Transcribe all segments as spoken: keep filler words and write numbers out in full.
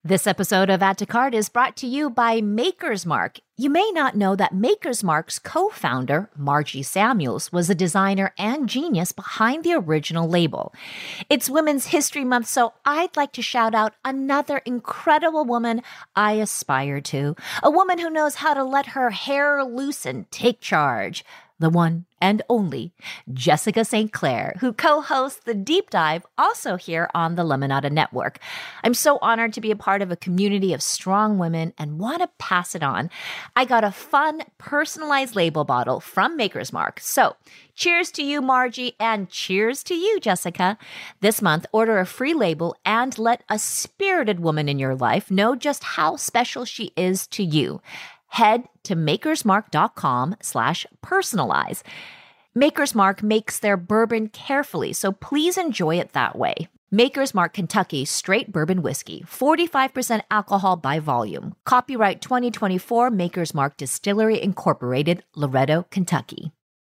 This episode of Add to Cart is brought to you by Maker's Mark. You may not know that Maker's Mark's co-founder, Margie Samuels, was a designer and genius behind the original label. It's Women's History Month, so I'd like to shout out another incredible woman I aspire to. A woman who knows how to let her hair loose and take charge. The one and only Jessica Saint Clair, who co-hosts The Deep Dive, also here on the Lemonada Network. I'm so honored to be a part of a community of strong women and want to pass it on. I got a fun, personalized label bottle from Maker's Mark. So cheers to you, Margie, and cheers to you, Jessica. This month, order a free label and let a spirited woman in your life know just how special she is to you. Head to makersmark.com slash personalize. Maker's Mark makes their bourbon carefully, so please enjoy it that way. Maker's Mark Kentucky Straight Bourbon Whiskey, forty-five percent alcohol by volume. Copyright twenty twenty-four, Maker's Mark Distillery Incorporated, Loretto, Kentucky.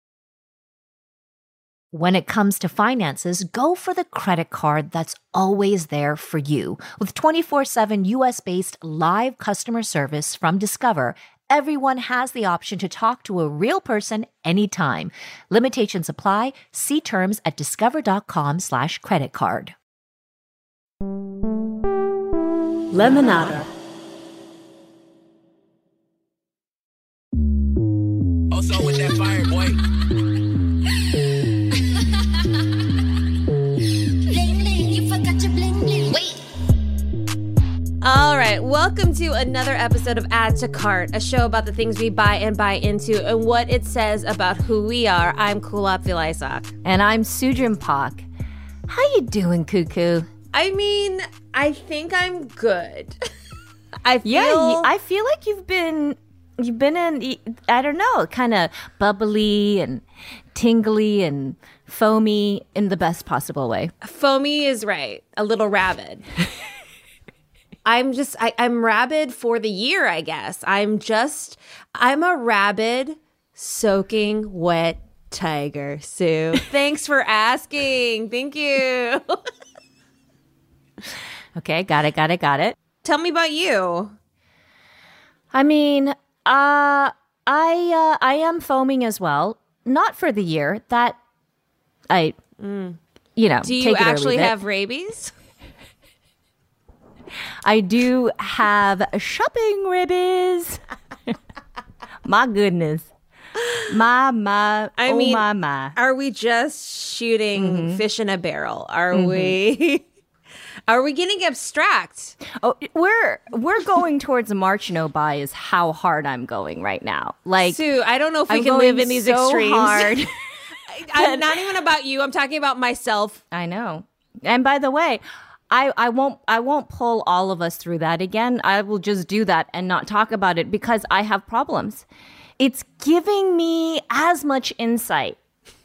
When it comes to finances, go for the credit card that's always there for you. With twenty-four seven U S-based live customer service from Discover, everyone has the option to talk to a real person anytime. Limitations apply. See terms at discover.com slash credit card. Lemonada. Also with that fire, boy. All right, welcome to another episode of Add to Cart, a show about the things we buy and buy into and what it says about who we are. I'm Kulap Vilaysack. And I'm Sujin Pak. How you doing, Cuckoo? I mean, I think I'm good. I feel... Yeah, I feel like you've been, you've been in, I don't know, kind of bubbly and tingly and foamy in the best possible way. Foamy is right. A little rabid. I'm just, I, I'm rabid for the year, I guess. I'm just, I'm a rabid, soaking wet tiger, Sue. Thanks for asking. Thank you. Okay, got it, got it, got it. Tell me about you. I mean, uh, I, uh, I am foaming as well. Not for the year. That, I, mm. you know, do you take it actually or leave it. have rabies? I do have shopping rabies. My goodness. My, my, I oh mean, my, my. Are we just shooting mm-hmm. fish in a barrel? Are mm-hmm. we... Are we getting abstract? Oh, we're we're going towards a March no buy is how hard I'm going right now. Like, Sue, I don't know if we I'm can live in these so extremes. Hard. I'm not even about you. I'm talking about myself. I know. And by the way, I, I won't I won't pull all of us through that again. I will just do that and not talk about it because I have problems. It's giving me as much insight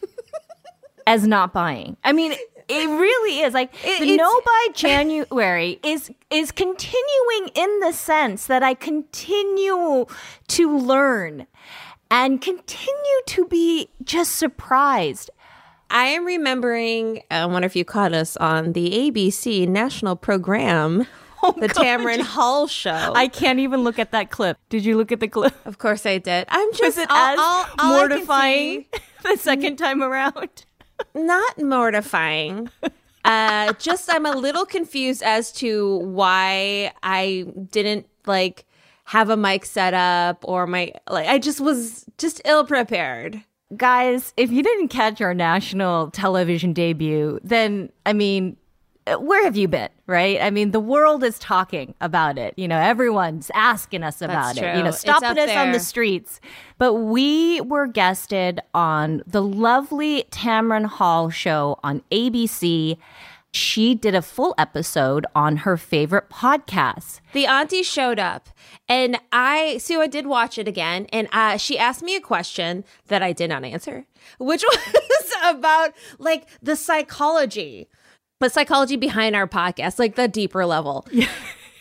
as not buying. I mean, it really is. Like, it, the no buy January is is continuing in the sense that I continue to learn and continue to be just surprised. I am remembering, I wonder if you caught us on the A B C national program, oh, the God, Tamron Hall show. I can't even look at that clip. Did you look at the clip? Of course I did. I'm just Was it all, as all, all mortifying the second time around? Not mortifying. Uh, just I'm a little confused as to why I didn't like have a mic set up or my like. I just was just ill prepared. Guys, if you didn't catch our national television debut, then I mean, where have you been? Right? I mean, the world is talking about it. You know, everyone's asking us about That's it. true. You know, stopping us there. on the streets. But we were guested on the lovely Tamron Hall show on A B C. She did a full episode on her favorite podcasts. The auntie showed up, and I, Sue, I did watch it again, and uh, she asked me a question that I did not answer, which was about like the psychology, the psychology behind our podcast, like the deeper level. Yeah.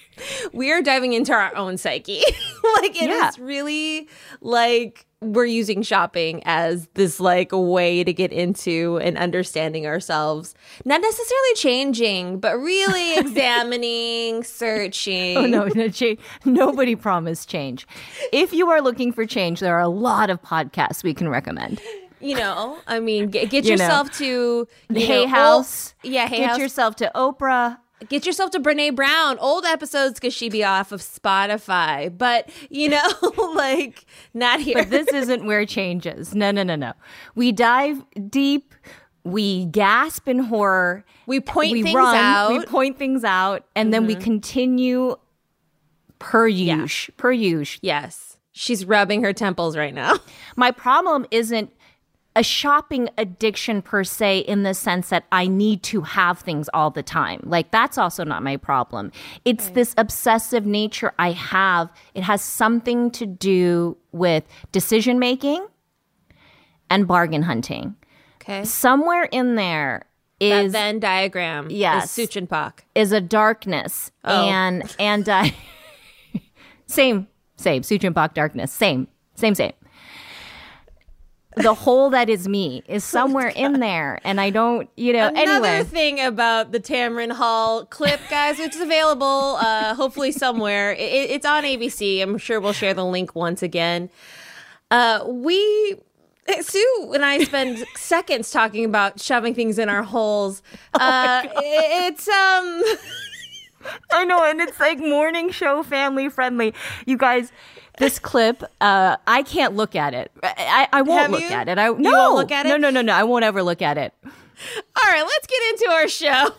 we are diving into our own psyche. Like it Yeah. is really like we're using shopping as this like way to get into and understanding ourselves. Not necessarily changing, but really examining, searching. Oh, no, no cha- nobody promised change. If you are looking for change, there are a lot of podcasts we can recommend. You know, I mean, get, get You know. yourself to you Hay know, House. old- yeah, Hay Get House. yourself to Oprah. Get yourself to Brene Brown. Old episodes because she be off of Spotify, but you know, like not here. But this isn't where change is. No, no, no, no. We dive deep. We gasp in horror. We point we things run, out. We point things out, and then we continue per usual. Per usual. Yes, she's rubbing her temples right now. My problem isn't a shopping addiction per se, in the sense that I need to have things all the time. Like, that's also not my problem. It's Okay. this obsessive nature I have. It has something to do with decision making and bargain hunting. Okay, Somewhere in there that is Venn diagram. Yes. is Suchin Pak. is a darkness, Oh. and and uh, same same Suchin Pak darkness, same same same. The hole that is me is somewhere in there, and I don't, you know. Another anyway, thing about the Tamron Hall clip, guys, which is available, uh, hopefully somewhere. It, it's on A B C. I'm sure we'll share the link once again. Uh, we. Sue and I spend seconds talking about shoving things in our holes. Uh, it's um, I know, and it's like morning show family friendly. You guys, this clip, uh, I can't look at it. I, I won't Have look you? at it. I no, won't look at no, it? no, no, no. I won't ever look at it. all right. Let's get into our show.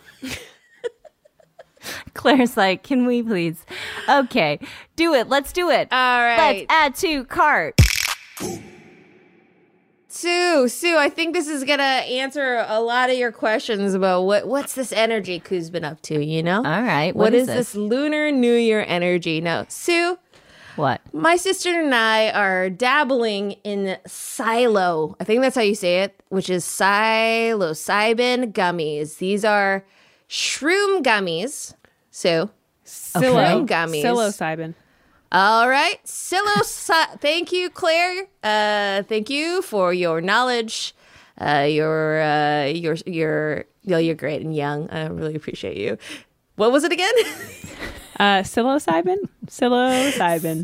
Claire's like, can we please? Okay, do it. Let's do it. All right. Let's add to cart. Sue, Sue, I think this is gonna answer a lot of your questions about what what's this energy Ku's been up to. You know, All right. what is, this? this Lunar New Year energy? No, Sue, What? my sister and I are dabbling in Silo. I think that's how you say it, which is psilocybin gummies. These are shroom gummies. Sue, shroom gummies. Psilocybin. All right. Psilocy- thank you, Claire. Uh, thank you for your knowledge. Uh, you're, uh, you're, you're, yo, you're great and young. I really appreciate you. What was it again? Uh, psilocybin? Psilocybin.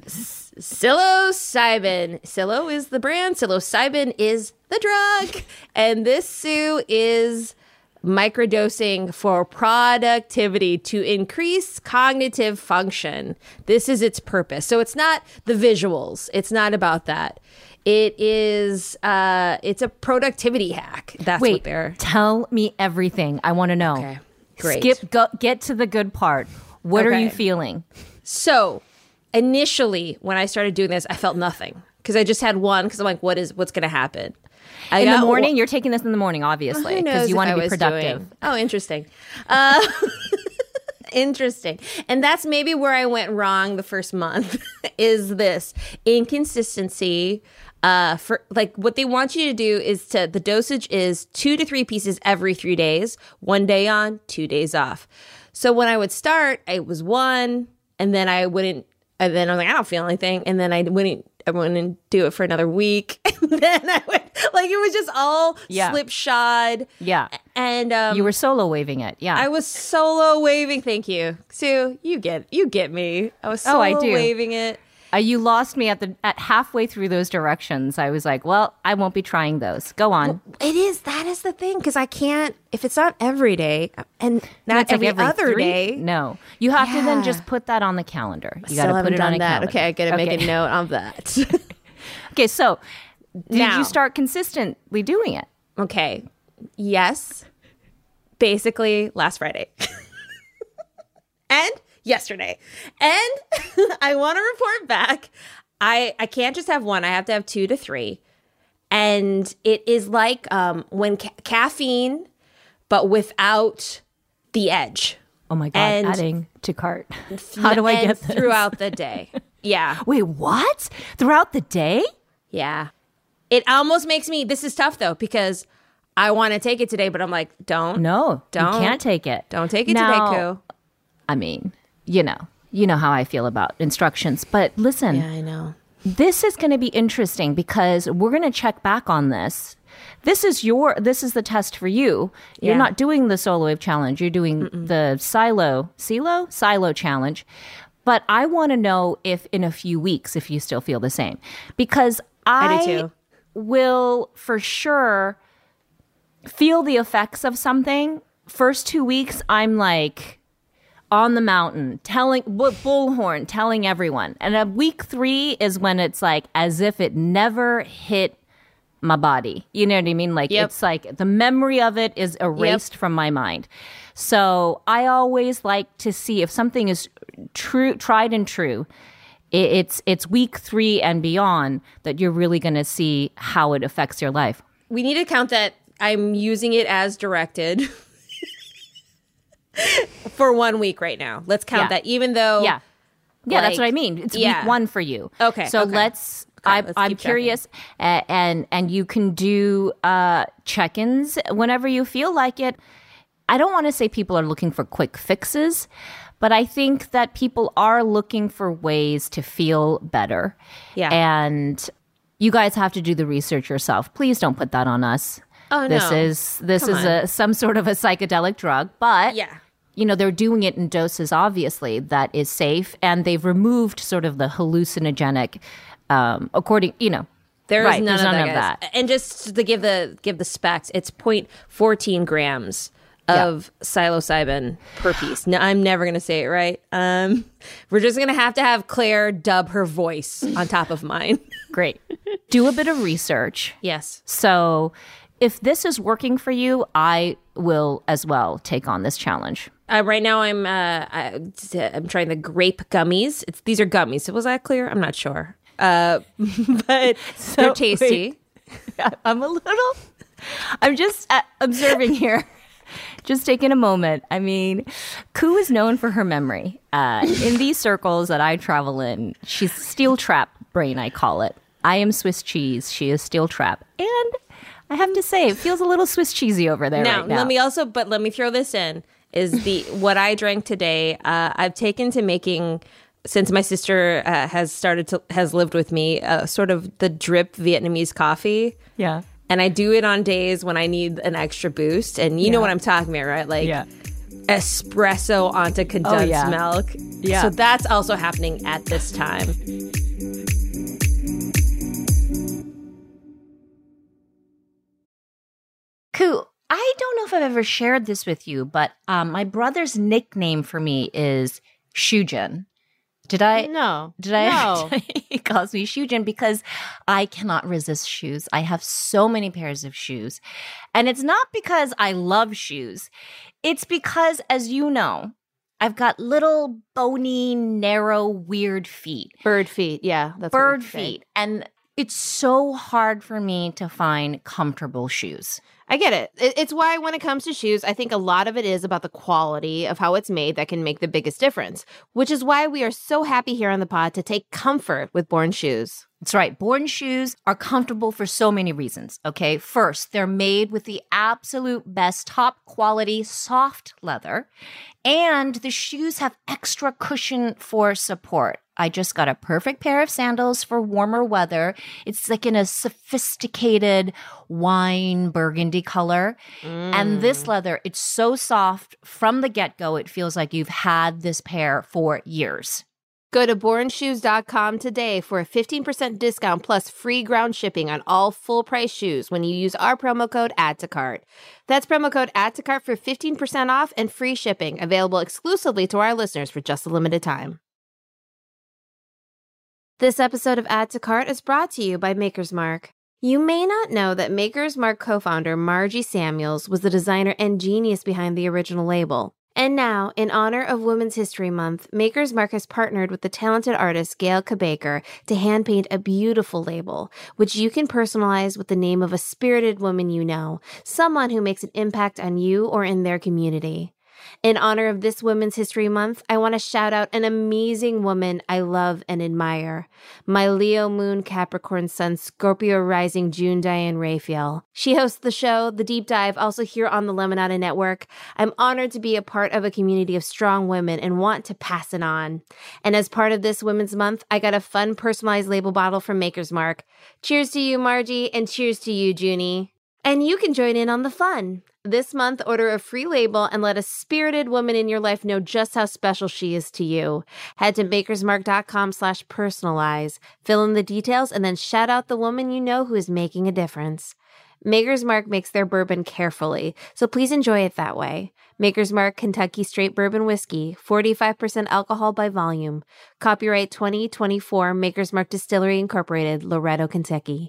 Psilocybin. Psilo is the brand. Psilocybin is the drug. And this, Sue, is microdosing for productivity to increase cognitive function. This is its purpose. So it's not the visuals. It's not about that. It is uh it's a productivity hack. That's what Wait, they're tell me everything. I want to know. Okay, great. Skip, go, get to the good part. What are Okay. you feeling? So initially when I started doing this, I felt nothing. Because I just had one because I'm like, what is what's gonna happen? I In the got morning, one- you're taking this in the morning, obviously, Who knows because you if want I to be was productive. doing- Oh, interesting. Uh, interesting. And that's maybe where I went wrong the first month is this inconsistency. Uh, for like what they want you to do is to the dosage is two to three pieces every three days, one day on, two days off. So when I would start, it was one, and then I wouldn't, and then I'm like, I don't feel anything, and then I wouldn't. I wouldn't do it for another week. And then I would, like, it was just all Yeah. slipshod. Yeah. And um, You were solo waving it. Yeah. I was solo waving. Thank you, Sue. You get, you get me. I was solo Oh, I do. waving it. Uh, you lost me at the at halfway through those directions. I was like, well, I won't be trying those. Go on. It is. That is the thing, because I can't. If it's not every day, and not It's like every, other three? day. No. You have to then Yeah. just put that on the calendar. You got Still to haven't put it on done a that. calendar. Okay, I gotta make Okay. a note of that. Okay, so did Now- you start consistently doing it? Okay. Yes. Basically, last Friday. And yesterday. And I want to report back. I, I can't just have one. I have to have two to three. And it is like um, when ca- caffeine, but without the edge. Oh my God, And- adding to cart. How do I And get this? throughout the day? Yeah. Wait, what? Throughout the day? Yeah. It almost makes me, this is tough though, because I want to take it today, but I'm like, don't. No, Don't. you can't take it. Don't take it Now, today, Koo. I mean, you know, you know how I feel about instructions. But listen, Yeah, I know. this is going to be interesting because we're going to check back on this. This is your, this is the test for you. You're Yeah. not doing the Solo Wave challenge. You're doing Mm-mm. the Silo, Silo? Silo challenge. But I want to know if in a few weeks, if you still feel the same. Because I, I do too. will for sure feel the effects of something. First two weeks, I'm like on the mountain, telling, bu- bullhorn, telling everyone. And at week three is when it's like as if it never hit my body. You know what I mean? Like Yep. it's like the memory of it is erased Yep. from my mind. So I always like to see if something is true, tried and true. It, it's it's week three and beyond that you're really going to see how it affects your life. We need to count that I'm using it as directed for one week right now. Let's count Yeah. that, even though Yeah. Yeah, that's like, what I mean. It's yeah. week one for you. Okay, So okay. let's, Okay, I, let's I'm keep curious, uh, and and you can do uh, check-ins whenever you feel like it. I don't want to say people are looking for quick fixes, but I think that people are looking for ways to feel better. Yeah. And you guys have to do the research yourself. Please don't put that on us. Oh, This no. is this Come is on. a some sort of a psychedelic drug, but Yeah. you know, they're doing it in doses, obviously, that is safe. And they've removed sort of the hallucinogenic, um, according, you know. There is right, none, there's of, none that, of guys. that. And just to give the give the specs, it's zero point one four grams of psilocybin per piece. No, I'm never going to say it right. Um, we're just going to have to have Claire dub her voice on top of mine. Great. Do a bit of research. Yes. So if this is working for you, I will as well take on this challenge. Uh, right now, I'm uh, I, I'm trying the grape gummies. It's these are gummies. So was that clear? I'm not sure. Uh, but they're tasty. I'm a little, I'm just uh, observing here. Just taking a moment. I mean, Koo is known for her memory. Uh, in these circles that I travel in, she's steel trap brain, I call it. I am Swiss cheese. She is steel trap. And I have to say, it feels a little Swiss cheesy over there Now, right now. let me also, but let me throw this in, is the what I drank today. Uh, I've taken to making, since my sister uh, has started to, has lived with me, uh, sort of the drip Vietnamese coffee. Yeah. And I do it on days when I need an extra boost. And you know Yeah. what I'm talking about, right? Like Yeah. espresso onto condensed Oh, yeah. milk. Yeah. So that's also happening at this time. Koo, I don't know if I've ever shared this with you, but um, my brother's nickname for me is Shujin. Did I? No. Did I? No. He calls me Shujin because I cannot resist shoes. I have so many pairs of shoes. And it's not because I love shoes. It's because, as you know, I've got little bony, narrow, weird feet. Bird feet. Yeah. That's Bird feet. And it's so hard for me to find comfortable shoes. I get it. It- It's why when it comes to shoes, I think a lot of it is about the quality of how it's made that can make the biggest difference, which is why we are so happy here on the pod to take comfort with Born shoes. That's right. Born shoes are comfortable for so many reasons. Okay. First, they're made with the absolute best top quality soft leather, and the shoes have extra cushion for support. I just got a perfect pair of sandals for warmer weather. It's like in a sophisticated wine burgundy color. And this leather, it's so soft from the get-go. It feels like you've had this pair for years. Go to born shoes dot com today for a fifteen percent discount plus free ground shipping on all full price shoes when you use our promo code add to cart. That's promo code add to cart for fifteen percent off and free shipping, available exclusively to our listeners for just a limited time. This episode of Add to Cart is brought to you by Maker's Mark. You may not know that Maker's Mark co-founder Margie Samuels was the designer and genius behind the original label. And now, in honor of Women's History Month, Maker's Mark has partnered with the talented artist Gail Kabaker to hand-paint a beautiful label, which you can personalize with the name of a spirited woman you know, someone who makes an impact on you or in their community. In honor of this Women's History Month, I want to shout out an amazing woman I love and admire. My Leo Moon Capricorn Sun Scorpio Rising June Diane Raphael. She hosts the show, The Deep Dive, also here on the Lemonada Network. I'm honored to be a part of a community of strong women and want to pass it on. And as part of this Women's Month, I got a fun personalized label bottle from Maker's Mark. Cheers to you, Margie, and cheers to you, Junie. And you can join in on the fun. This month, order a free label and let a spirited woman in your life know just how special she is to you. Head to makersmark.com slash personalize. Fill in the details and then shout out the woman you know who is making a difference. Maker's Mark makes their bourbon carefully, so please enjoy it that way. Maker's Mark Kentucky Straight Bourbon Whiskey, forty-five percent alcohol by volume. Copyright twenty twenty-four, Maker's Mark Distillery Incorporated, Loretto, Kentucky.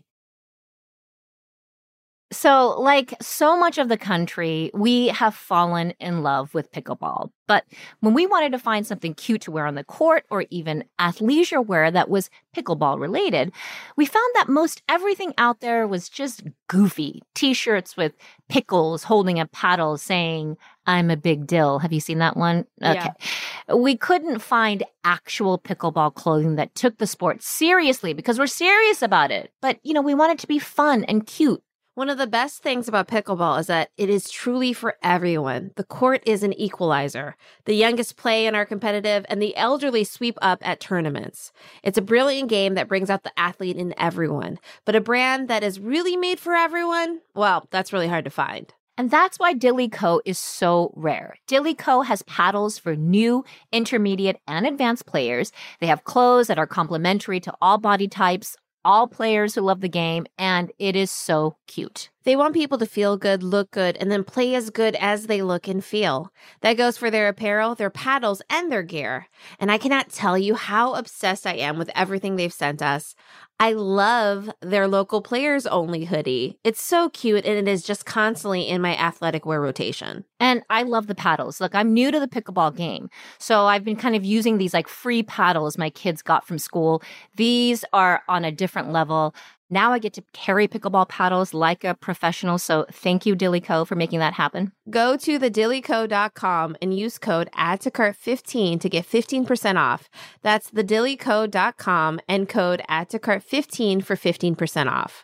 So, like so much of the country, we have fallen in love with pickleball. But when we wanted to find something cute to wear on the court or even athleisure wear that was pickleball related, we found that most everything out there was just goofy. T-shirts with pickles holding a paddle saying, "I'm a big dill." Have you seen that one? Okay. Yeah. We couldn't find actual pickleball clothing that took the sport seriously because we're serious about it. But, you know, we want it to be fun and cute. One of the best things about pickleball is that it is truly for everyone. The court is an equalizer. The youngest play and are competitive, and the elderly sweep up at tournaments. It's a brilliant game that brings out the athlete in everyone. But a brand that is really made for everyone, well, that's really hard to find. And that's why Dilly Co. is so rare. Dilly Co. has paddles for new, intermediate, and advanced players. They have clothes that are complementary to all body types, all players who love the game, and it is so cute. They want people to feel good, look good, and then play as good as they look and feel. That goes for their apparel, their paddles, and their gear. And I cannot tell you how obsessed I am with everything they've sent us. I love their local players only hoodie. It's so cute, and it is just constantly in my athletic wear rotation. And I love the paddles. Look, I'm new to the pickleball game, so I've been kind of using these like free paddles my kids got from school. These are on a different level. Now I get to carry pickleball paddles like a professional, so thank you, Dilly Co., for making that happen. Go to the dilly co dot com and use code add to cart fifteen to get fifteen percent off. That's the dilly co dot com and code add to cart fifteen for fifteen percent off.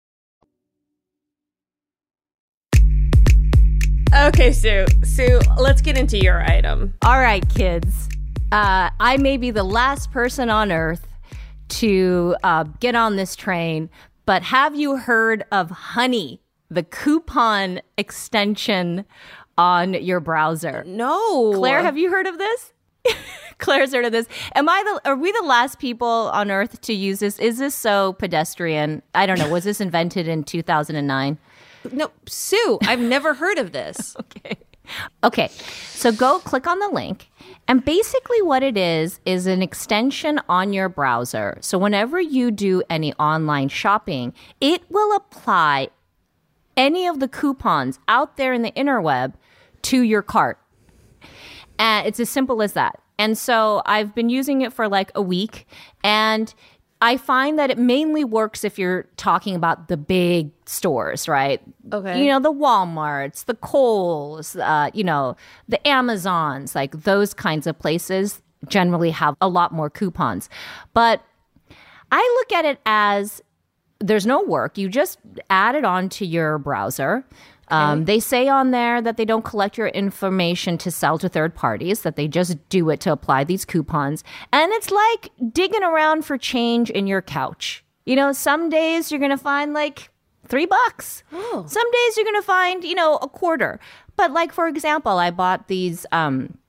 Okay, Sue. Sue, let's get into your item. All right, kids. Uh, I may be the last person on earth to uh, get on this train, but have you heard of Honey, the coupon extension on your browser? No. Claire, have you heard of this? Claire's heard of this. Am I the? Are we the last people on earth to use this? Is this so pedestrian? I don't know. Was this invented in two thousand nine? No, Sue, I've never heard of this. Okay. Okay, so go click on the link, and basically what it is is an extension on your browser. So whenever you do any online shopping, it will apply any of the coupons out there in the interweb to your cart. And it's as simple as that. And so I've been using it for like a week, and I find that it mainly works if you're talking about the big stores, right? Okay. You know, the Walmarts, the Kohl's, uh, you know, the Amazons, like those kinds of places generally have a lot more coupons. But I look at it as there's no work. You just add it onto your browser. Um, they say on there that they don't collect your information to sell to third parties, that they just do it to apply these coupons. And it's like digging around for change in your couch. You know, some days you're going to find like three bucks. Oh. Some days you're going to find, you know, a quarter. But like, for example, I bought these um,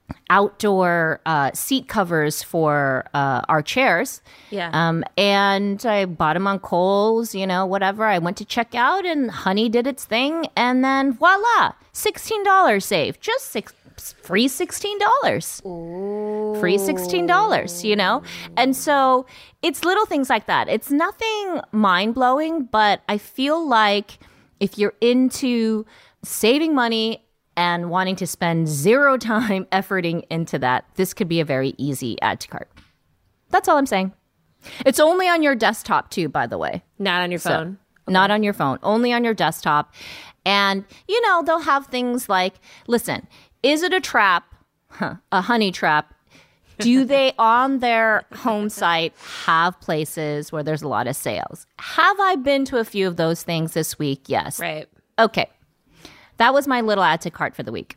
outdoor uh, seat covers for uh, our chairs. Yeah. Um, and I bought them on Kohl's, you know, whatever. I went to check out and Honey did its thing. And then voila, sixteen dollars saved. Just six, free sixteen dollars. Ooh. Free sixteen dollars, you know? And so it's little things like that. It's nothing mind-blowing, but I feel like if you're into saving money and wanting to spend zero time efforting into that, this could be a very easy add to cart. That's all I'm saying. It's only on your desktop too, by the way. Not on your So, phone. Not on your phone, only on your desktop. And, you know, they'll have things like, listen, Is it a trap? Huh, a honey trap? Do they on their home site have places where there's a lot of sales? Have I been to a few of those things this week? Yes. Right. Okay. That was my little add to cart for the week.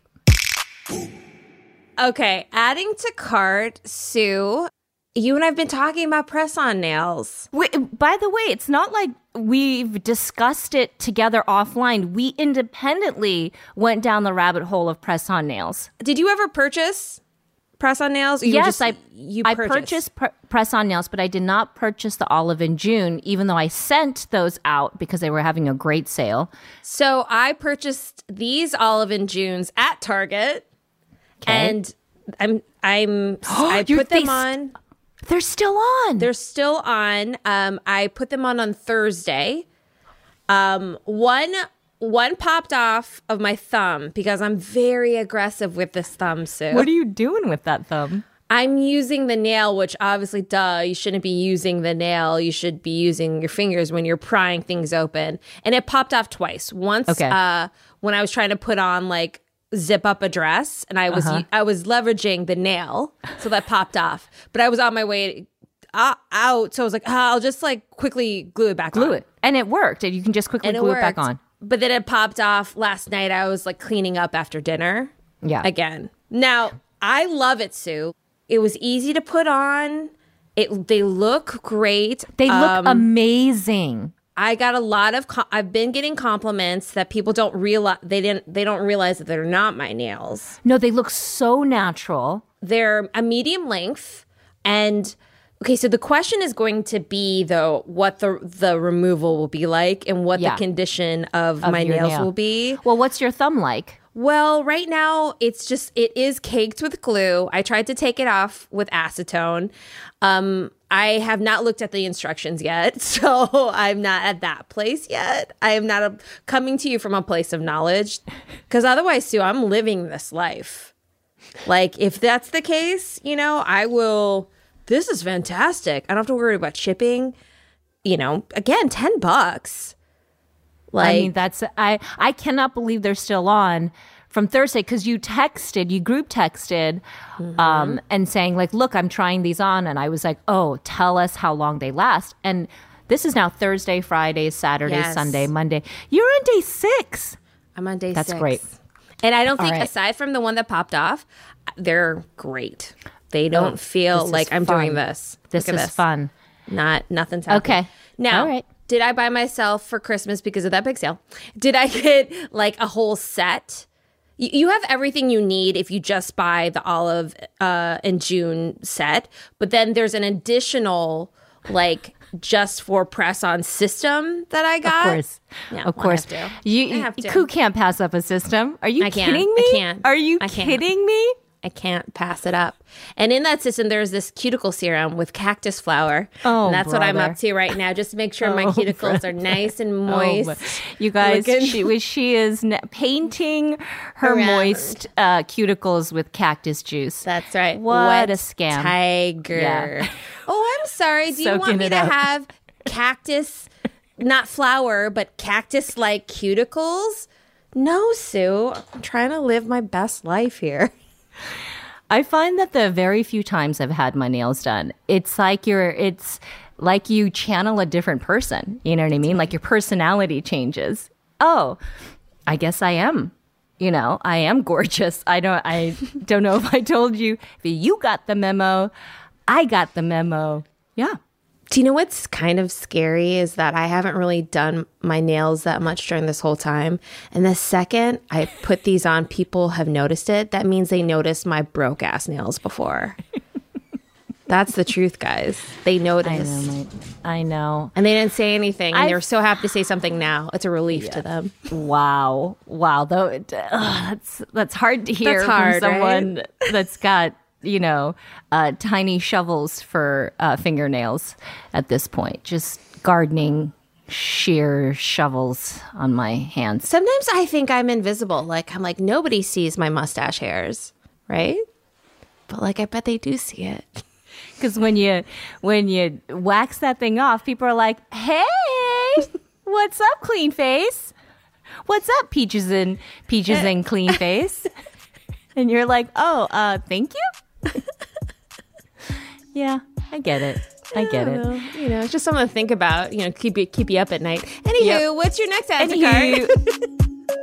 Okay, adding to cart, Sue, you and I have been talking about press-on nails. Wait, by the way, it's not like we've discussed it together offline. We independently went down the rabbit hole of press-on nails. Did you ever purchase press-on nails? Or you yes, just, I you I purchased, purchased pr- press-on nails, but I did not purchase the Olive and June, even though I sent those out because they were having a great sale. So I purchased these Olive and Junes at Target, Okay. and I'm I'm I Your put them face- on. They're still on. They're still on. Um, I put them on on Thursday. Um, one one popped off of my thumb because I'm very aggressive with this thumb, Sue. What are you doing with that thumb? I'm using the nail, which obviously, duh, you shouldn't be using the nail. You should be using your fingers when you're prying things open. And it popped off twice. Once Okay. uh, when I was trying to put on like zip up a dress, and I was Uh-huh. I was leveraging the nail, so that popped off. But I was on my way uh, out, so I was like, ah, I'll just like quickly glue it back on. Glue it. And it worked. And you can just quickly And it glue it back worked. on. But then it popped off last night. I was like cleaning up after dinner. Yeah. Again. Now, I love it, Sue. It was easy to put on. It they look great. They look Um, amazing. I got a lot of co- I've been getting compliments that people don't realize they didn't they don't realize that they're not my nails. No, they look so natural. They're a medium length, and okay, so the question is going to be though what the the removal will be like and what Yeah. the condition of, Of my your nails nail. will be. Well, what's your thumb like? Well, right now it's just it is caked with glue. I tried to take it off with acetone. Um, I have not looked at the instructions yet, so I'm not at that place yet. I am not a, coming to you from a place of knowledge, because otherwise, Sue, I'm living this life. Like, if that's the case, you know, I will. This is fantastic. I don't have to worry about shipping. You know, again, ten bucks. Like, I mean, that's I I cannot believe they're still on from Thursday because you texted, you group texted, Mm-hmm. um, and saying like, "Look, I'm trying these on," and I was like, "Oh, tell us how long they last." And this is now Thursday, Friday, Saturday, Yes. Sunday, Monday. You're on day six. I'm on day That's six. great. And I don't think, right. aside from the one that popped off, they're great. They don't Oh, feel this is like I'm fun. doing this. This Look at is fun. Not nothing's happening. Okay. Now, All right. did I buy myself for Christmas because of that big sale? Did I get like a whole set? Y- You have everything you need if you just buy the Olive uh, and June set, but then there's an additional like just for press on system that I got. Of course. Yeah, of well, I course. have to. You, I have to. Who can't pass up a system? Are you I can't. kidding I me? can't. Are you I can't. kidding me? I can't pass it up. And in that system, there's this cuticle serum with cactus flower. Oh, and that's what I'm brother. up to right now, just to make sure my Oh, cuticles are nice and moist. Oh, but you guys, Looking- she, she is n- painting her Around. moist uh, cuticles with cactus juice. That's right. What Wet a scam. Tiger. Yeah. Oh, I'm sorry. Do you Soaking want me it to up. have cactus, not flower, but cactus like cuticles? No, Sue. I'm trying to live my best life here. I find that the very few times I've had my nails done, it's like you're, it's like you channel a different person. You know what I mean? Like your personality changes. Oh, I guess I am. You know, I am gorgeous. I don't, I don't know if I told you. If you got the memo, I got the memo. Yeah. Do you know what's kind of scary is that I haven't really done my nails that much during this whole time. And the second I put these on, people have noticed it. That means they noticed my broke ass nails before. That's the truth, guys. They I noticed. know, mate. I know. And they didn't say anything. And I- they're so happy to say something now. It's a relief to them. Wow. Wow. Though it, ugh, that's that's hard to hear That's hard, from someone right? that's got, you know, uh, tiny shovels for uh, fingernails at this point. Just gardening sheer shovels on my hands. Sometimes I think I'm invisible. Like, I'm like, nobody sees my mustache hairs, right? But like, I bet they do see it. Because when you when you wax that thing off, people are like, "Hey, what's up, clean face? What's up, peaches and peaches and clean face?" And you're like, oh, uh, thank you? Yeah, I get it. I get it. Well, you know, it's just something to think about. You know, keep you keep you up at night. Anywho, Yep. what's your next add to Anywho. cart?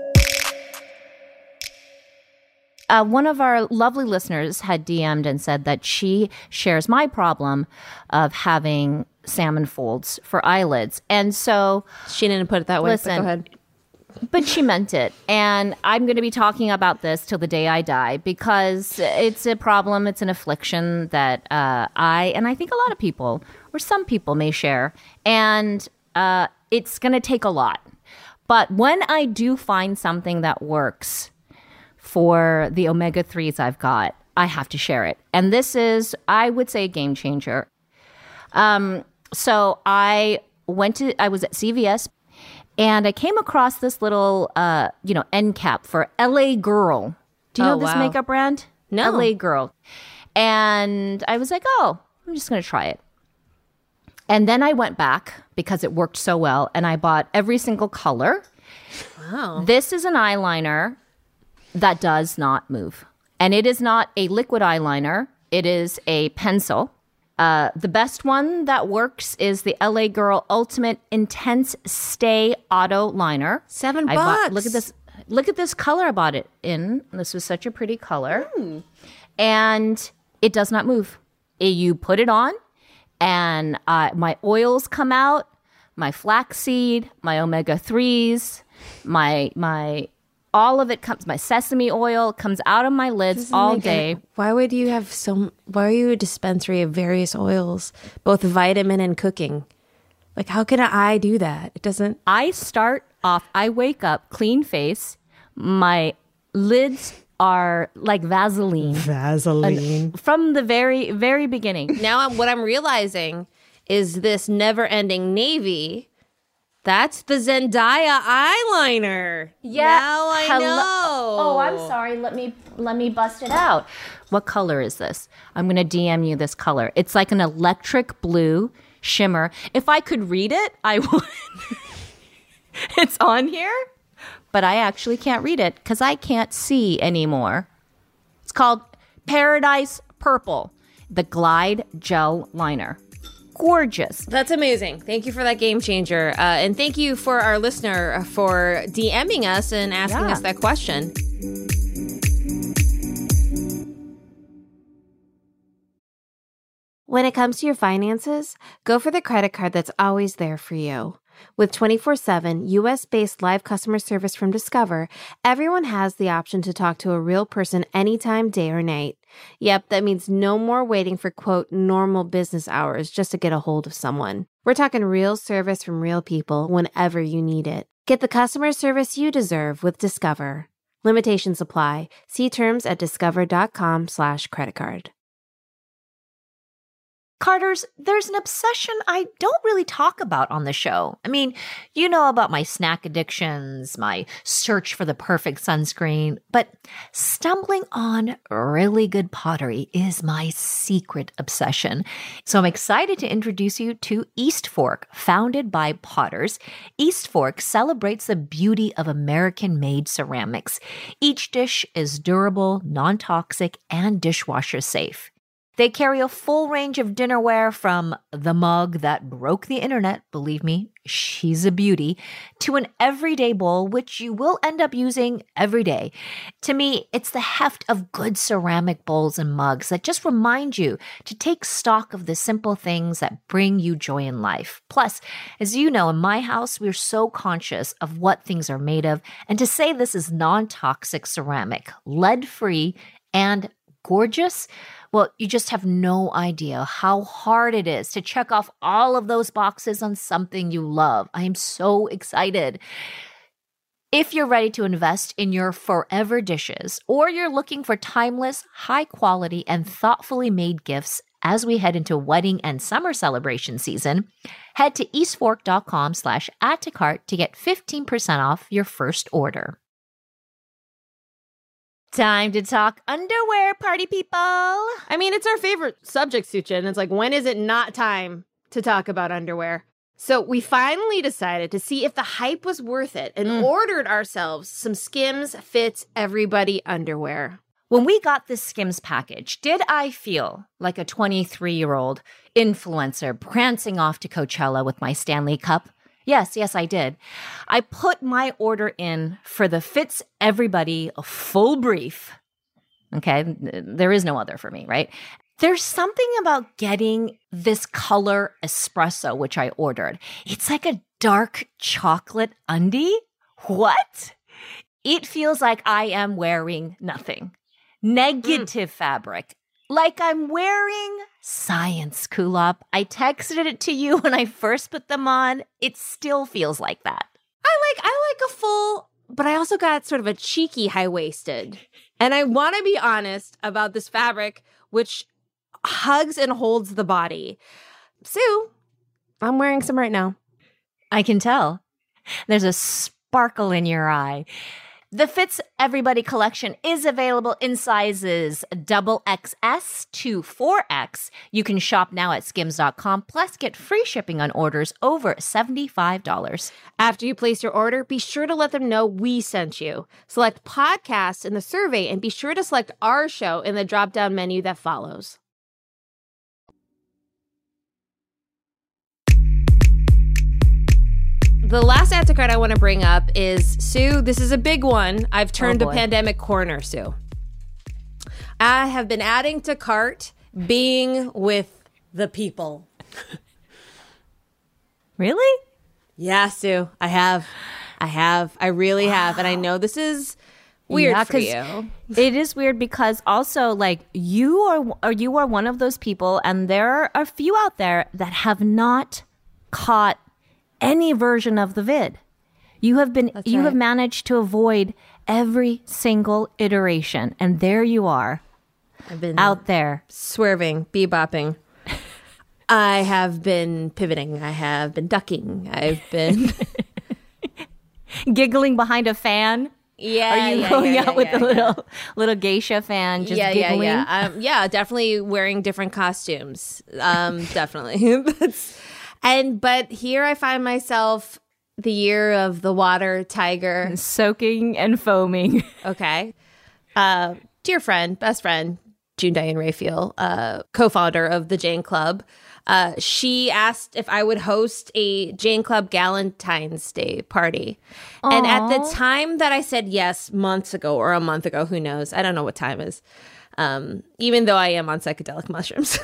Uh, one of our lovely listeners had D M'd and said that she shares my problem of having salmon folds for eyelids. And so, She didn't put it that way. Listen. But go ahead. but she meant it. And I'm going to be talking about this till the day I die because it's a problem, it's an affliction that uh, I, and I think a lot of people, or some people may share. And uh, it's going to take a lot. But when I do find something that works for the omega threes I've got, I have to share it. And this is, I would say, a game changer. Um, so I went to, I was at C V S and I came across this little, uh, you know, end cap for L A Girl. Do you Oh, know this wow. makeup brand? No. L A Girl. And I was like, oh, I'm just going to try it. And then I went back because it worked so well and I bought every single color. Wow. This is an eyeliner that does not move. And it is not a liquid eyeliner. It is a pencil. Uh, the best one that works is the L A Girl Ultimate Intense Stay Auto Liner. Seven I bought- bucks. look at this. Look at this color I bought it in. This was such a pretty color. And it does not move. Eh, You put it on and uh, my oils come out, my flaxseed, my omega threes, my my all of it comes, my sesame oil comes out of my lids Doesn't all make day. any- Why would you have so? Why are you a dispensary of various oils, both vitamin and cooking? Like, how can I do that? It doesn't. I start off, I wake up, clean face, my lids are like Vaseline. Vaseline. From the very, very beginning. Now, I'm, what I'm realizing is this never-ending navy. That's the Zendaya eyeliner. Now I hello- know. Oh, I'm sorry. Let me let me bust it out. What color is this? I'm going to D M you this color. It's like an electric blue shimmer. If I could read it, I would. It's on here, but I actually can't read it because I can't see anymore. It's called Paradise Purple, the Glide Gel Liner. Gorgeous. That's amazing. Thank you for that game changer. Uh, and thank you for our listener for DMing us and asking Yeah. us that question. When it comes to your finances, go for the credit card that's always there for you. With twenty-four seven U S-based live customer service from Discover, everyone has the option to talk to a real person anytime, day or night. Yep, that means no more waiting for, quote, normal business hours just to get a hold of someone. We're talking real service from real people whenever you need it. Get the customer service you deserve with Discover. Limitations apply. See terms at discover.com slash credit card. Carters, there's an obsession I don't really talk about on the show. I mean, you know about my snack addictions, my search for the perfect sunscreen, but stumbling on really good pottery is my secret obsession. So I'm excited to introduce you to East Fork, founded by potters. East Fork celebrates the beauty of American-made ceramics. Each dish is durable, non-toxic, and dishwasher safe. They carry a full range of dinnerware from the mug that broke the internet, believe me, she's a beauty, to an everyday bowl, which you will end up using every day. To me, it's the heft of good ceramic bowls and mugs that just remind you to take stock of the simple things that bring you joy in life. Plus, as you know, in my house, we're so conscious of what things are made of, and to say this is non-toxic ceramic, lead-free, and gorgeous, well, you just have no idea how hard it is to check off all of those boxes on something you love. I am so excited. If you're ready to invest in your forever dishes, or you're looking for timeless, high quality, and thoughtfully made gifts as we head into wedding and summer celebration season, head to eastfork.com slash add to cart to get fifteen percent off your first order. Time to talk underwear, party people. I mean, it's our favorite subject, Sucha, and it's like, when is it not time to talk about underwear? So we finally decided to see if the hype was worth it and Mm. ordered ourselves some Skims Fits Everybody underwear. When we got this Skims package, did I feel like a twenty-three-year-old influencer prancing off to Coachella with my Stanley Cup? Yes, yes, I did. I put my order in for the Fits Everybody full brief. Okay, there is no other for me, right? There's something about getting this color espresso, which I ordered. It's like a dark chocolate undie. What? It feels like I am wearing nothing. Negative mm. fabric. Like I'm wearing science, Kulap. I texted it to you when I first put them on. It still feels like that. I like I like a full, but I also got sort of a cheeky high-waisted. And I want to be honest about this fabric, which hugs and holds the body. Sue, I'm wearing some right now. I can tell. There's a sparkle in your eye. The Fits Everybody collection is available in sizes double X S to four X. You can shop now at skims dot com, plus get free shipping on orders over seventy-five dollars. After you place your order, be sure to let them know we sent you. Select podcast in the survey and be sure to select our show in the drop-down menu that follows. The last add to cart I want to bring up is, Sue, this is a big one. I've turned oh a pandemic corner, Sue. I have been adding to cart being with the people. Really? Yeah, Sue, I have. I have. I really wow. have. And I know this is weird yeah, for you. It is weird because also, like, you are, or you are one of those people, and there are a few out there that have not caught any version of the vid. You have been That's you right. have managed to avoid every single iteration, and there you are. I've been out there swerving, bebopping. I have been pivoting. I have been ducking. I've been giggling behind a fan. Yeah, are you yeah, going yeah, out yeah, with yeah, the yeah. little little geisha fan? Just yeah, giggling? yeah, yeah. Um, yeah, definitely wearing different costumes. Um, definitely. That's, and but here I find myself the year of the water tiger, soaking and foaming. Okay, uh, dear friend, best friend, June Diane Raphael, uh, co-founder of the Jane Club. Uh, she asked if I would host a Jane Club Galentine's Day party. Aww. And at the time that I said yes, months ago or a month ago, who knows? I don't know what time is. Um, even though I am on psychedelic mushrooms.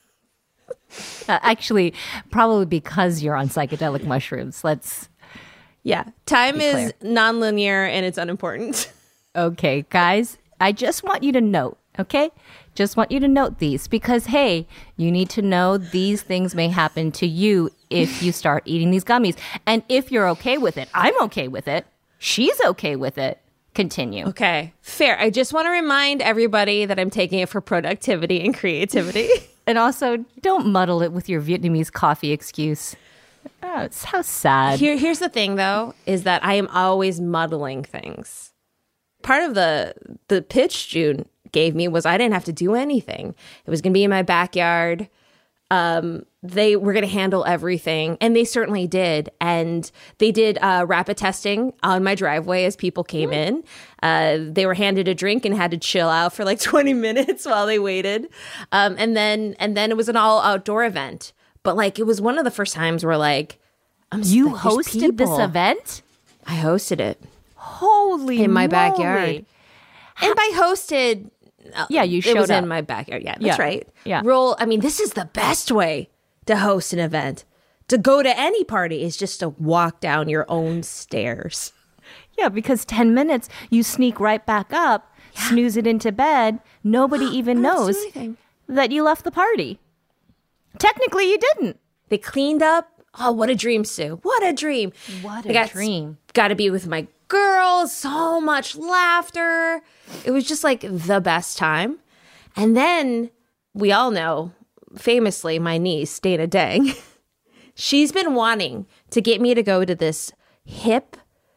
uh, actually, probably because you're on psychedelic mushrooms. Let's. Yeah. Time is nonlinear and it's unimportant. Okay, guys, I just want you to note, okay? Just want you to note these because, hey, you need to know these things may happen to you if you start eating these gummies. And if you're okay with it, I'm okay with it. She's okay with it. Continue. Okay, fair. I just want to remind everybody that I'm taking it for productivity and creativity. And also, don't muddle it with your Vietnamese coffee excuse. Oh, it's how sad. Here, here's the thing, though, is that I am always muddling things. Part of the the pitch June gave me was I didn't have to do anything. It was going to be in my backyard. Um, they were going to handle everything, and they certainly did. And they did uh, rapid testing on my driveway as people came mm. in. Uh, they were handed a drink and had to chill out for like twenty minutes while they waited. Um, and then and then it was an all outdoor event. But like it was one of the first times where like I'm you hosted people. This event. I hosted it. Holy in my moly. backyard. And by hosted, yeah, you showed it was up. in my backyard. Yeah, that's yeah. right. Yeah. Roll. I mean, this is the best way to host an event. To go to any party is just to walk down your own stairs. Yeah, because ten minutes, you sneak right back up, yeah. snooze it into bed. Nobody even knows that you left the party. Technically, you didn't. They cleaned up. Oh, what a dream, Sue. What a dream. What a dream. Got to be with my girls. So much laughter. It was just like the best time. And then we all know, famously, my niece, Dana Dang, she's been wanting to get me to go to this hip,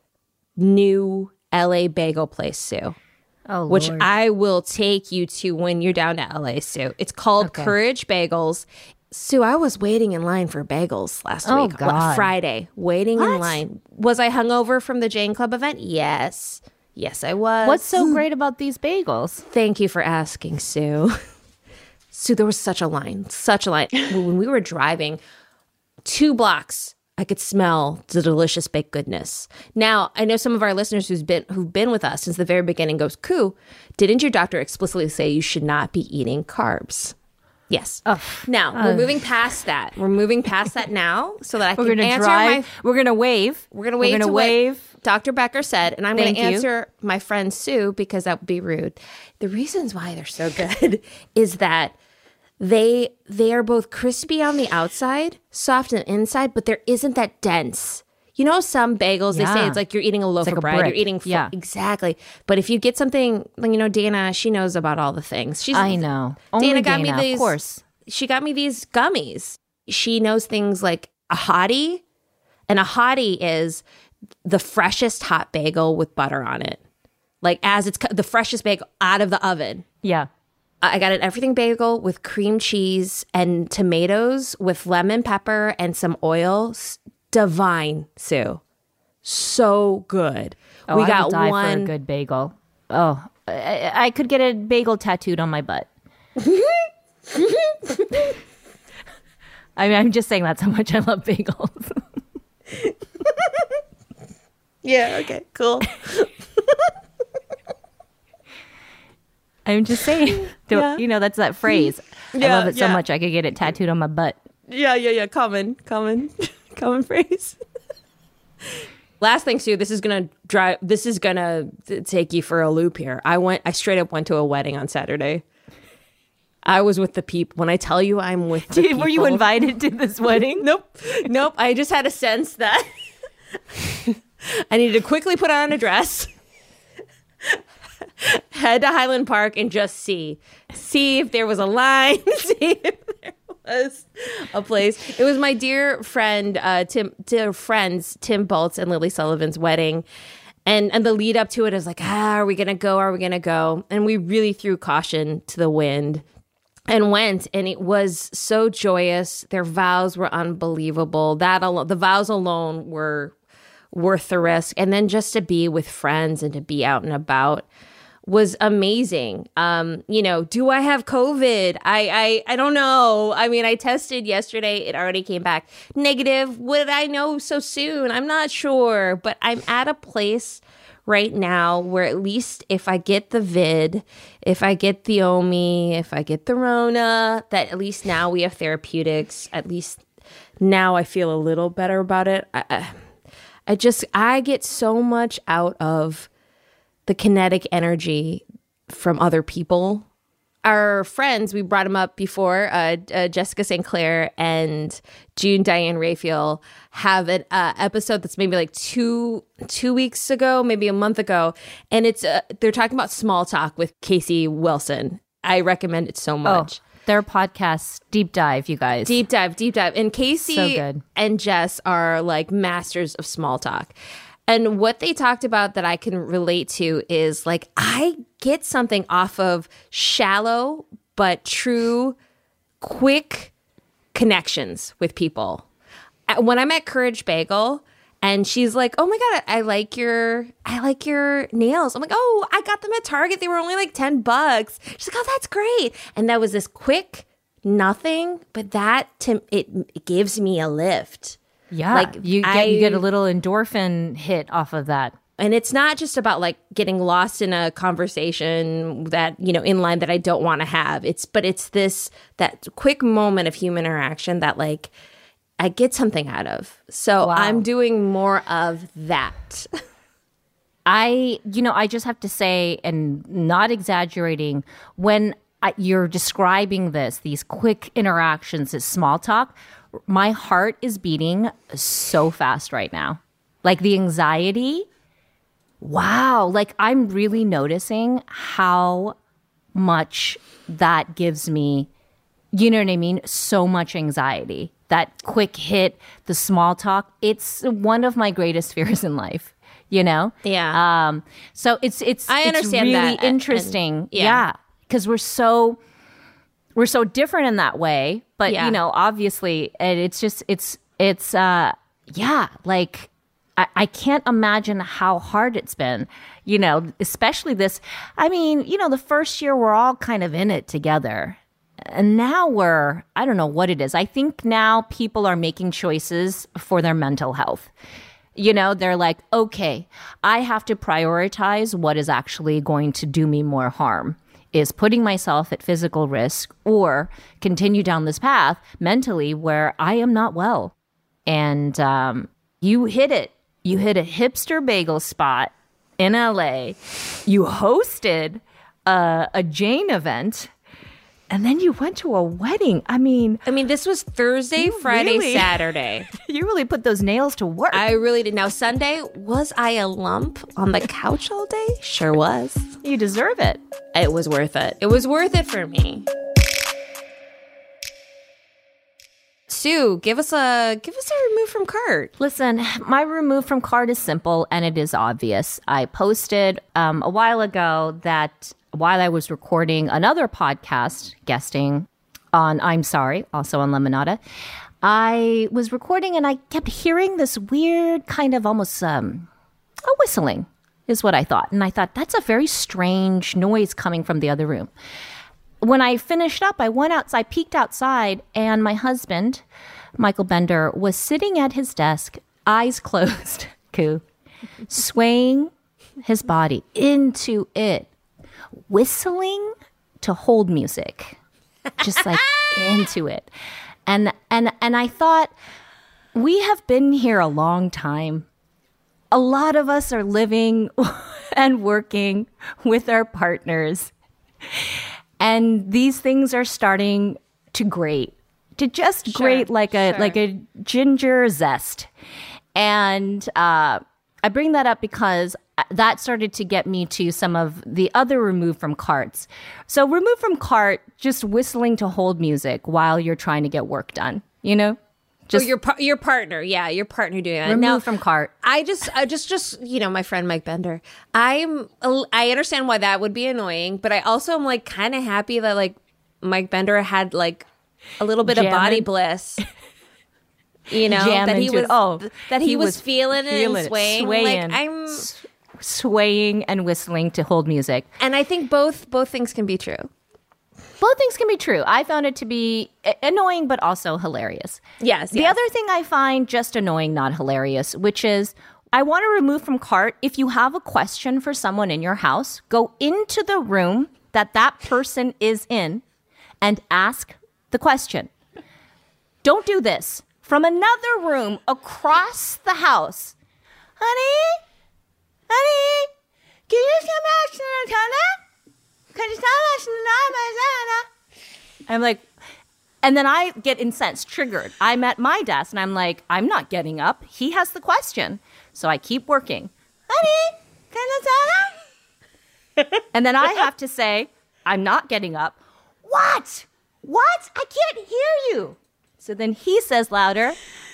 new L A bagel place, Sue. Oh, which Lord. I will take you to when you're down to L A, Sue. It's called okay. Courage Bagels. Sue, I was waiting in line for bagels last oh, week. God. Friday. Waiting what? in line. Was I hungover from the Jane Club event? Yes. Yes, I was. What's so great about these bagels? Thank you for asking, Sue. Sue, there was such a line, such a line. When we were driving two blocks, I could smell the delicious baked goodness. Now, I know some of our listeners who's been who've been with us since the very beginning goes, Koo, didn't your doctor explicitly say you should not be eating carbs? Yes. Ugh. Now, we're Ugh. moving past that. We're moving past that now so that I We're can gonna answer drive. my... We're gonna wave. We're going to wave We're gonna to what wave. Doctor Becker said, and I'm going Thank to you. answer my friend Sue because that would be rude. The reasons why they're so good is that they they are both crispy on the outside, soft on the inside, but there isn't that dense. You know, some bagels, they say Yeah. it's like you're eating a loaf like of a bread. brick. You're eating, fu- Yeah. exactly. But if you get something, like, you know, Dana, she knows about all the things. She's, I know. Only Dana got me Dana, these, of course. She got me these gummies. She knows things like a hottie, and a hottie is the freshest hot bagel with butter on it. Like as it's cu- the freshest bagel out of the oven. Yeah. I got an everything bagel with cream cheese and tomatoes with lemon pepper and some oil. S- Divine, Sue. So good. Oh, we I got would die one. for a good bagel. Oh, I, I could get a bagel tattooed on my butt. I mean, I'm just saying that's how much I love bagels. Yeah, okay, cool. I'm just saying. Don't- Yeah. You know, that's that phrase. I Yeah, love it so yeah. much I could get it tattooed on my butt. Yeah, yeah, yeah. Common, common, common phrase. Last thing, Sue. This is gonna drive. This is gonna t- take you for a loop here. I went. I straight up went to a wedding on Saturday. I was with the people. When I tell you, I'm with the people. Were you invited to this wedding? Nope, nope. I just had a sense that I needed to quickly put on a dress, head to Highland Park, and just see, see if there was a line, see if there was a place. It was my dear friend, uh, Tim, dear friends, Tim Boltz and Lily Sullivan's wedding. And and the lead up to it is like, ah, are we going to go? Are we going to go? And we really threw caution to the wind and went, and it was so joyous. Their vows were unbelievable. That alone, the vows alone were worth the risk. And then just to be with friends and to be out and about was amazing. Um, you know, do I have COVID? I, I I don't know. I mean, I tested yesterday. It already came back negative. Would I know so soon? I'm not sure. But I'm at a place right now where at least if I get the vid, if I get the Omi, if I get the Rona, that at least now we have therapeutics. At least now I feel a little better about it. I, I, I just, I get so much out of the kinetic energy from other people. Our friends, we brought them up before, uh, uh, Jessica Saint Clair and June Diane Raphael have an uh, episode that's maybe like two two weeks ago, maybe a month ago. And it's uh, they're talking about small talk with Casey Wilson. I recommend it so much. Oh, their podcast, Deep Dive, you guys. Deep dive, deep dive. And Casey So good. and Jess are like masters of small talk. And what they talked about that I can relate to is like, I get something off of shallow but true, quick connections with people. Uh, When I'm at Courage Bagel and she's like, oh my God, I like your, I like your nails. I'm like, oh, I got them at Target. They were only like ten bucks. She's like, oh, that's great. And that was this quick nothing, but that to, it, it gives me a lift. Yeah, Like, you get I- you get a little endorphin hit off of that. And it's not just about like getting lost in a conversation that, you know, in line that I don't want to have. It's, but it's this, that quick moment of human interaction that like I get something out of. So Wow. I'm doing more of that. I, you know, I just have to say, and not exaggerating, when I, you're describing this, these quick interactions, this small talk, my heart is beating so fast right now. Like the anxiety. Wow. Like I'm really noticing how much that gives me, you know what I mean? So much anxiety. That quick hit, the small talk, it's one of my greatest fears in life, you know? Yeah. Um, so it's it's I understand it's really that, and- interesting. and- yeah. yeah. Because we're so we're so different in that way. But Yeah. you know, obviously, and it's just it's it's uh yeah, like I, I can't imagine how hard it's been, you know, especially this. I mean, you know, the first year we're all kind of in it together. And now we're, I don't know what it is. I think now people are making choices for their mental health. You know, they're like, okay, I have to prioritize what is actually going to do me more harm. Is putting myself at physical risk or continue down this path mentally where I am not well. And um, you hit it. You hit a hipster bagel spot in L A. You hosted a, a Jane event. And then you went to a wedding. I mean, I mean, this was Thursday, Friday, really, Saturday. You really put those nails to work. I really did. Now, Sunday, was I a lump on the couch all day? Sure was. You deserve it. It was worth it. It was worth it for me. Sue, give us a give us a remove from cart. Listen, my remove from cart is simple and it is obvious. I posted um, a while ago that while I was recording another podcast guesting on I'm Sorry, also on Lemonada, I was recording and I kept hearing this weird kind of almost um, a whistling is what I thought. And I thought, that's a very strange noise coming from the other room. When I finished up, I went outside, I peeked outside, and my husband, Michael Bender, was sitting at his desk, eyes closed, coo, swaying his body into it, whistling to hold music, just like into it. And and and I thought, we have been here a long time. A lot of us are living and working with our partners. And these things are starting to grate, to just Sure, grate like a sure. like a ginger zest. And uh, I bring that up because that started to get me to some of the other remove from carts. So remove from cart, just whistling to hold music while you're trying to get work done, you know? Just oh, your par- your partner, yeah, your partner doing that. Remove Now, from cart. I just, I just, just you know, my friend Mike Bender. I'm, I understand why that would be annoying, but I also am like kind of happy that like Mike Bender had like a little bit Jamming. of body bliss. You know, Jamming that he to it. was, Oh, that he, he was, was feeling it feeling and it, swaying. swaying. Like I'm, S- swaying and whistling to hold music. and I think both both things can be true. Both things can be true. I found it to be a- annoying, but also hilarious. Yes. The yes. other thing I find just annoying, not hilarious, which is I want to remove from cart. If you have a question for someone in your house, go into the room that that person is in and ask the question. Don't do this from another room across the house. Honey, honey, can you come back to the toilet? Could you tell us I'm like, and then I get incensed, triggered. I'm at my desk and I'm like, I'm not getting up. He has the question. So I keep working. Honey, can you tell us? And then I have to say, I'm not getting up. What? What? I can't hear you. So then he says louder,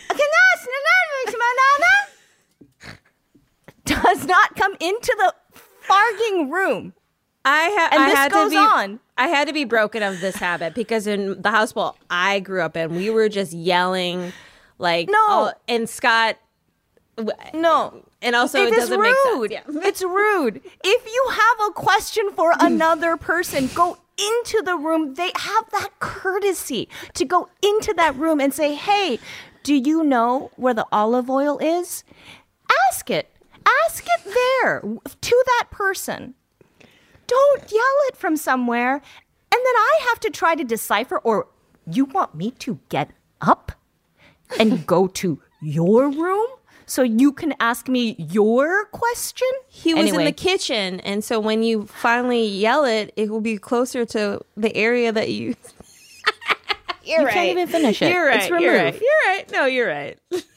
does not come into the farging room. I, ha- And I this had goes to be, on. I had to be broken of this habit because in the houseboat I grew up in, we were just yelling like, No. oh, and Scott, No. and also It it, is doesn't make rude. sense. Yeah. It's rude. If you have a question for another person, go into the room. They have that courtesy to go into that room and say, hey, do you know where the olive oil is? Ask it. Ask it there to that person. Don't yell it from somewhere. And then I have to try to decipher, or you want me to get up and go to your room so you can ask me your question? He was in Anyway. the kitchen, and so when you finally yell it, it will be closer to the area that you. You're You right. can't even finish it. You're right. It's You're removed. right. You're right. No, you're right.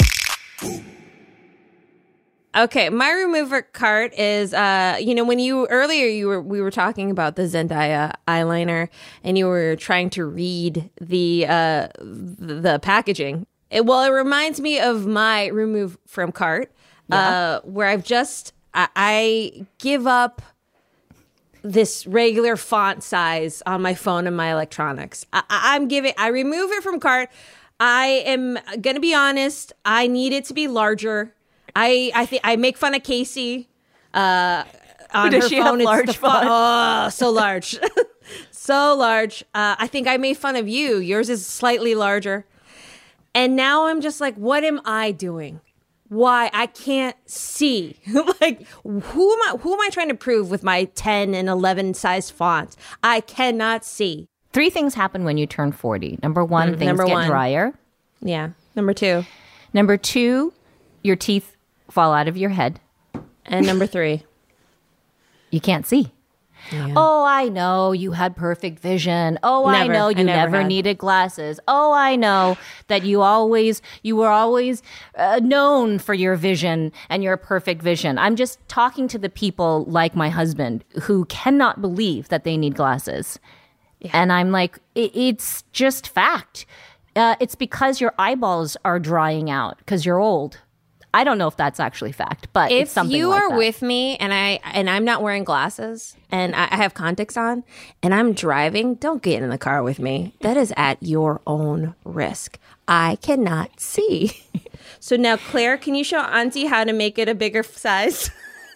Okay, my remover cart is, uh, you know, when you earlier you were we were talking about the Zendaya eyeliner, and you were trying to read the uh, the packaging. It, well, it reminds me of my remove from cart, uh, where I've just I, I give up this regular font size on my phone and my electronics. I, I- I'm giving, I remove it from cart. I am going to be honest. I need it to be larger. I I think I make fun of Casey. Uh, on Does her she have phone, it's large the fo- font? Oh, so large, so large. Uh, I think I made fun of you. Yours is slightly larger. And now I'm just like, what am I doing? Why? I can't see. Like, who am I? Who am I trying to prove with my ten and eleven size fonts? I cannot see. Three things happen when you turn forty. Number one, Mm, things number get one. drier. Yeah. Number two. Number two, your teeth fall out of your head. And number three. You can't see. Yeah. Oh, I know you had perfect vision. Oh, I Never. know I you never never had. needed glasses. Oh, I know that you always, you were always uh, known for your vision and your perfect vision. I'm just talking to the people like my husband who cannot believe that they need glasses. And I'm like, it, it's just fact. Uh, it's because your eyeballs are drying out because you're old. I don't know if that's actually fact, but it's If something you like are that. with me and I and I'm not wearing glasses and I I have contacts on and I'm driving, don't get in the car with me. That is at your own risk. I cannot see. So now, Claire, can you show Auntie how to make it a bigger size?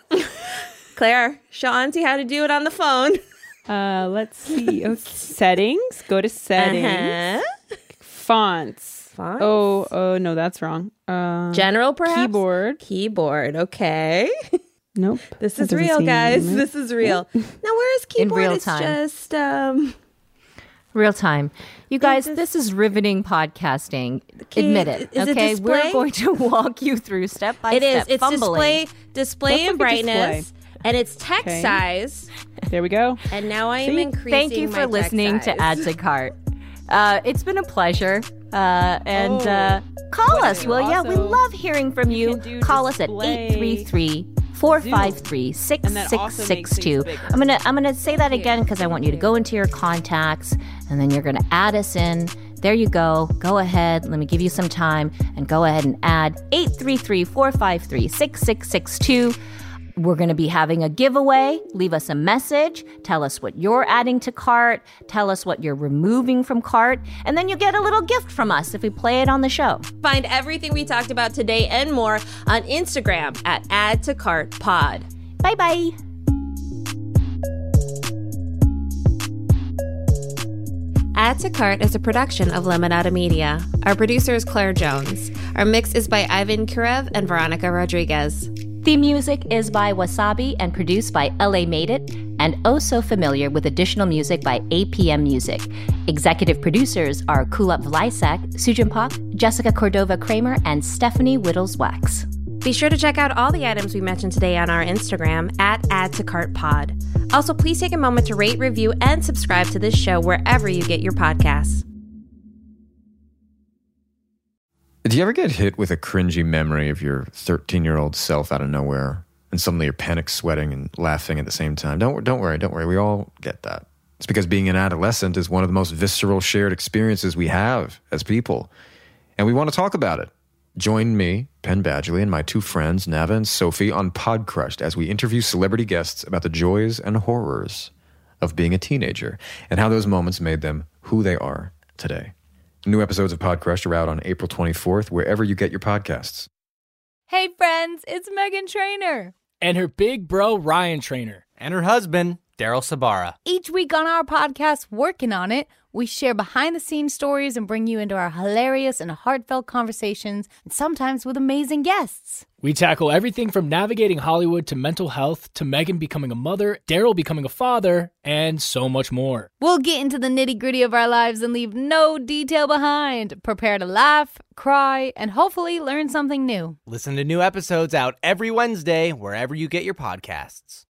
Claire, show Auntie how to do it on the phone. Uh, let's see. Okay. Settings. Go to settings. Uh-huh. Fonts. Fonts? Oh, oh no, that's wrong. Uh, General, perhaps? Keyboard. Keyboard, okay. Nope. This That is doesn't real, seem guys. right. This is real. Now, where is keyboard? real It's time. just, um... Real time. You guys, this- this is riveting podcasting. Key- Admit it. is it Okay, display? we're going to walk you through step by It is. step. It's fumbling. display, display and Let's look at brightness, display. and it's text Okay. size. There we go. And now I am See? increasing. Thank you my for text listening size. to Add to Cart. Uh, it's been a pleasure. Uh, and Oh. uh, call What us, if you will ya? We also- love hearing from you. you can do Call us at display eight three three, four five three, six And that six also six makes two. things bigger. I'm gonna I'm gonna say that again because I want you to go into your contacts and then you're gonna add us in. There you go. Go ahead. Let me give you some time and go ahead and add eight three three, four five three, six six six two. We're going to be having a giveaway. Leave us a message. Tell us what you're adding to cart. Tell us what you're removing from cart. And then you get a little gift from us if we play it on the show. Find everything we talked about today and more on Instagram at Add to Cart Pod. Bye bye. Add to Cart is a production of Lemonada Media. Our producer is Claire Jones. Our mix is by Ivan Kurev and Veronica Rodriguez. Theme music is by Wasabi and produced by L A Made It, and Oh So Familiar with additional music by A P M Music. Executive producers are Kulap Vlysak, Sujin Pak, Jessica Cordova Kramer, and Stephanie Whittles Wax. Be sure to check out all the items we mentioned today on our Instagram at Add to Cart Pod. Also, please take a moment to rate, review, and subscribe to this show wherever you get your podcasts. Do you ever get hit with a cringy memory of your thirteen-year-old self out of nowhere, and suddenly you're panic sweating and laughing at the same time? Don't don't worry, don't worry. We all get that. It's because being an adolescent is one of the most visceral shared experiences we have as people, and we want to talk about it. Join me, Penn Badgley, and my two friends, Nava and Sophie, on Podcrushed as we interview celebrity guests about the joys and horrors of being a teenager and how those moments made them who they are today. New episodes of Podcrushed are out on April twenty-fourth, wherever you get your podcasts. Hey friends, it's Megan Trainor. And her big bro, Ryan Trainor. And her husband, Daryl Sabara. Each week on our podcast, Working on It, we share behind-the-scenes stories and bring you into our hilarious and heartfelt conversations, and sometimes with amazing guests. We tackle everything from navigating Hollywood to mental health to Megan becoming a mother, Daryl becoming a father, and so much more. We'll get into the nitty-gritty of our lives and leave no detail behind. Prepare to laugh, cry, and hopefully learn something new. Listen to new episodes out every Wednesday, wherever you get your podcasts.